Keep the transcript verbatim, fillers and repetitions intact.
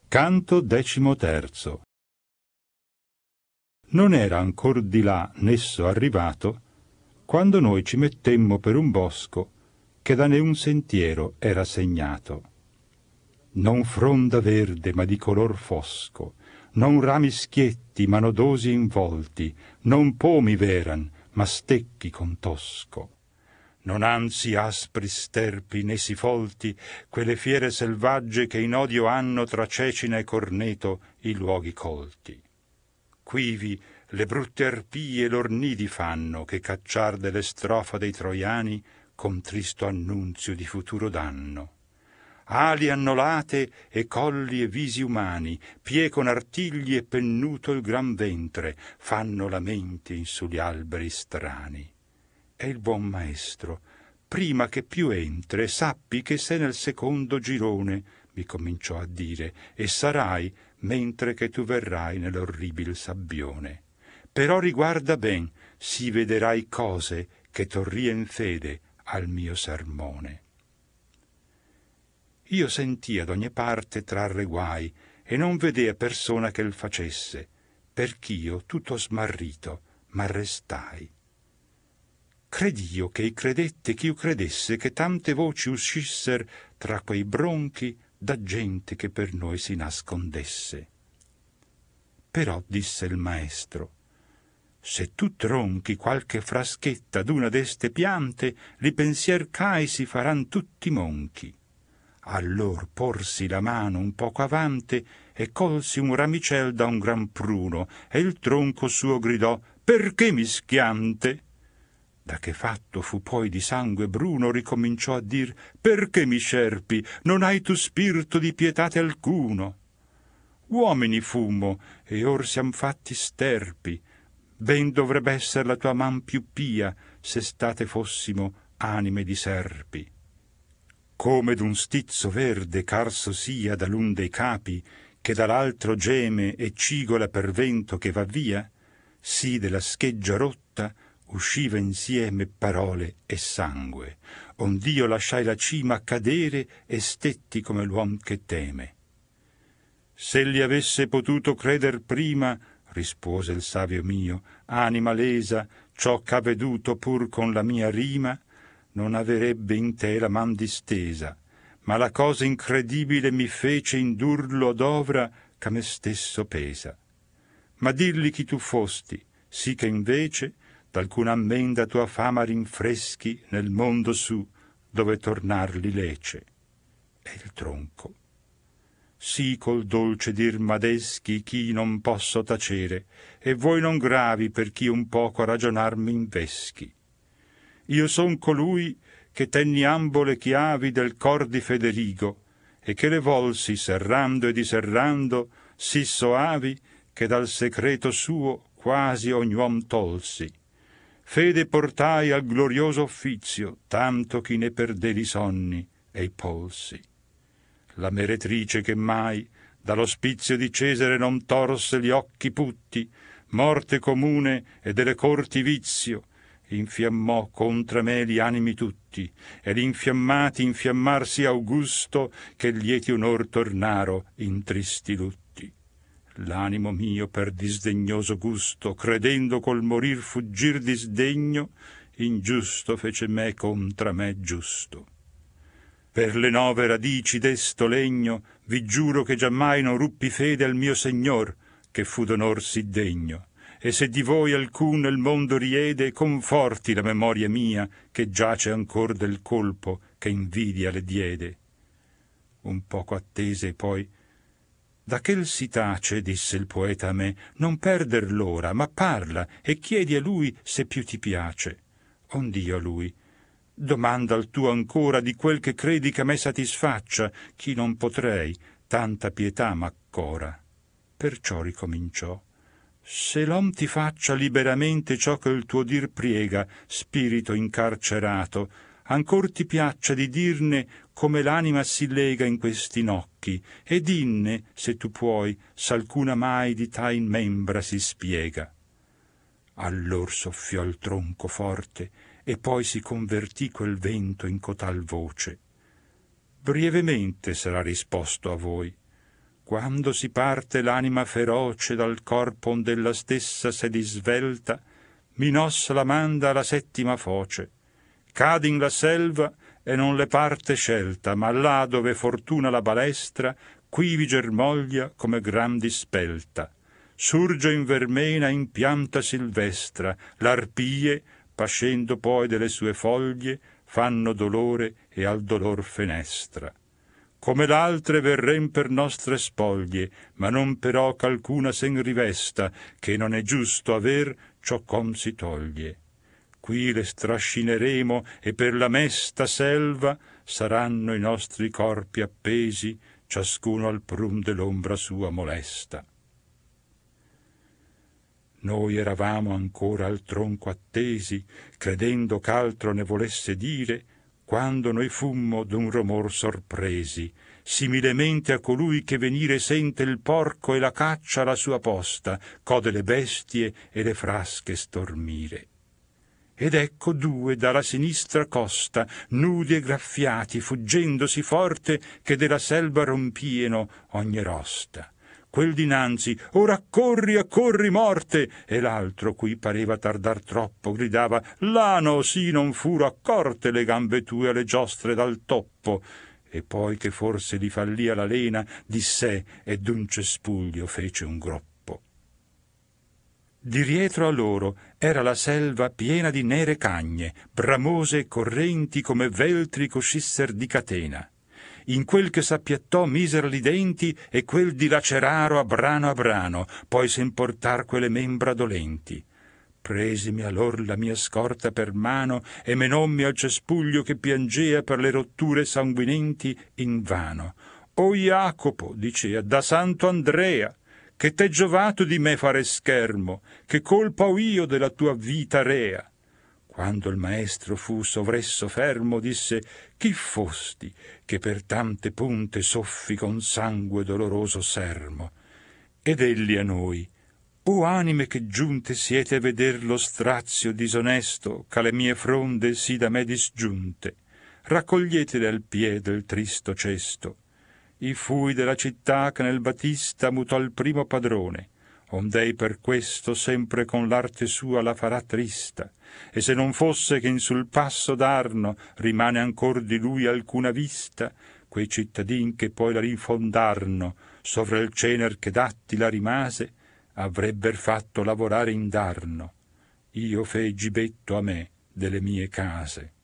Canto decimoterzo. Non era ancor di là nesso arrivato, quando noi ci mettemmo per un bosco che da ne un sentiero era segnato. Non fronda verde ma di color fosco, non rami schietti ma nodosi involti, non pomi veran ma stecchi con tosco. Non anzi aspri sterpi né si folti quelle fiere selvagge che in odio hanno tra Cecina e Corneto i luoghi colti. Quivi le brutte arpie lor nidi fanno che cacciar delle strofa dei troiani con tristo annunzio di futuro danno. Ali annolate e colli e visi umani, pie con artigli e pennuto il gran ventre, fanno lamenti in sugli alberi strani. E il buon maestro, prima che più entre, sappi che sei nel secondo girone, mi cominciò a dire, e sarai mentre che tu verrai nell'orribil sabbione. Però riguarda ben, si vedrai cose che torrien fede al mio sermone. Io sentii ad ogni parte trarre guai e non vedea persona che il facesse, perch'io tutto smarrito m'arrestai. Cred'io che i credette ch'io credesse che tante voci uscisser tra quei bronchi da gente che per noi si nascondesse. Però disse il maestro, se tu tronchi qualche fraschetta d'una d'este piante, li pensier ch'hai si faran tutti monchi. Allor porsi la mano un poco avante e colsi un ramicel da un gran pruno e il tronco suo gridò, perché mischiante? Da che fatto fu poi di sangue bruno ricominciò a dir, perché mi scerpi, non hai tu spirito di pietate alcuno? Uomini fummo e or siam fatti sterpi, ben dovrebbe esser la tua man più pia se state fossimo anime di serpi. Come d'un stizzo verde carso sia da l'un dei capi, che dall'altro geme e cigola per vento che va via, sì della scheggia rotta usciva insieme parole e sangue, ond'io lasciai la cima cadere e stetti come l'uom che teme. S'egli avesse potuto creder prima, rispose il savio mio, anima lesa, ciò ch'ha veduto pur con la mia rima, non averebbe in te la man distesa, ma la cosa incredibile mi fece indurlo ad ovra ch'a me stesso pesa. Ma dilli chi tu fosti, sì che invece d'alcuna ammenda tua fama rinfreschi nel mondo su, dove tornarli lece. E il tronco. Sì col dolce dir m'adeschi chi non posso tacere, e voi non gravi per chi un poco a ragionar m'inveschi. Io son colui che tenni ambo le chiavi del cor di Federigo, e che le volsi serrando e diserrando sì soavi che dal secreto suo quasi ogni uom tolsi. Fede portai al glorioso offizio, tanto chi ne perdè i sonni e i polsi. La meretrice che mai dall'ospizio di Cesare non torse gli occhi putti, morte comune e delle corti vizio, infiammò contra me gli animi tutti, ed infiammati infiammarsi Augusto, che lieti onor tornaro in tristi lutti. L'animo mio per disdegnoso gusto, credendo col morir fuggir disdegno, ingiusto fece me contra me giusto. Per le nove radici d'esto legno vi giuro che giammai non ruppi fede al mio Signor, che fu d'onor sì degno, e se di voi alcun nel mondo riede, conforti la memoria mia, che giace ancor del colpo che invidia le diede. Un poco attese poi, da che si tace, disse il poeta a me, non perder l'ora, ma parla e chiedi a lui se più ti piace. Ond'io a lui, domanda al tuo ancora di quel che credi che a me satisfaccia, chi non potrei, tanta pietà m'accora. Perciò ricominciò, se l'om ti faccia liberamente ciò che il tuo dir priega, spirito incarcerato, ancor ti piaccia di dirne come l'anima si lega in questi nocchi, e dinne, se tu puoi, s'alcuna mai di tai membra si spiega. Allor soffiò il tronco forte, e poi si convertì quel vento in cotal voce. Brievemente sarà risposto a voi. Quando si parte l'anima feroce dal corpo ond'ella stessa se disvelta, Minos la manda alla settima foce. Cade in la selva e non le parte scelta, ma là dove fortuna la balestra, quivi germoglia come gran dispelta. Surge in vermena in pianta silvestra, l'arpie, pascendo poi delle sue foglie, fanno dolore e al dolor fenestra. Come l'altre verrem per nostre spoglie, ma non però ch'alcuna sen rivesta, che non è giusto aver ciò com si toglie. Qui le strascineremo e per la mesta selva saranno i nostri corpi appesi, ciascuno al prum dell'ombra sua molesta. Noi eravamo ancora al tronco attesi, credendo ch'altro ne volesse dire, quando noi fummo d'un romor sorpresi, similemente a colui che venire sente il porco e la caccia alla sua posta, code le bestie e le frasche stormire. Ed ecco due dalla sinistra costa, nudi e graffiati, fuggendosi forte, che della selva rompieno ogni rosta. Quel dinanzi, ora accorri, accorri morte, e l'altro, cui pareva tardar troppo, gridava, lano, sì, non furo accorte le gambe tue alle giostre dal toppo. E poi che forse li fallia la lena, di sé e d'un cespuglio fece un groppo. Di rietro a loro era la selva piena di nere cagne, bramose e correnti come veltri coscisser di catena. In quel che s'appiattò misero li denti e quel dilaceraro a brano a brano, poi s'importar quelle membra dolenti. Presimi allor la mia scorta per mano e menommi al cespuglio che piangea per le rotture sanguinenti invano. O Jacopo, dicea, da santo Andrea, che t'è giovato di me fare schermo, che colpa ho io della tua vita rea? Quando il maestro fu sovresso fermo, disse, chi fosti che per tante punte soffi con sangue doloroso sermo? Ed egli a noi, o anime che giunte siete a veder lo strazio disonesto che alle mie fronde sì da me disgiunte, raccoglietele al piede del tristo cesto. I fui della città che nel Batista mutò il primo padrone, ond'ei per questo sempre con l'arte sua la farà trista, e se non fosse che in sul passo d'Arno rimane ancor di lui alcuna vista, quei cittadin che poi la rifondarno sovra il cener che d'Attila rimase, avrebber fatto lavorare indarno. Io fei gibetto a me delle mie case.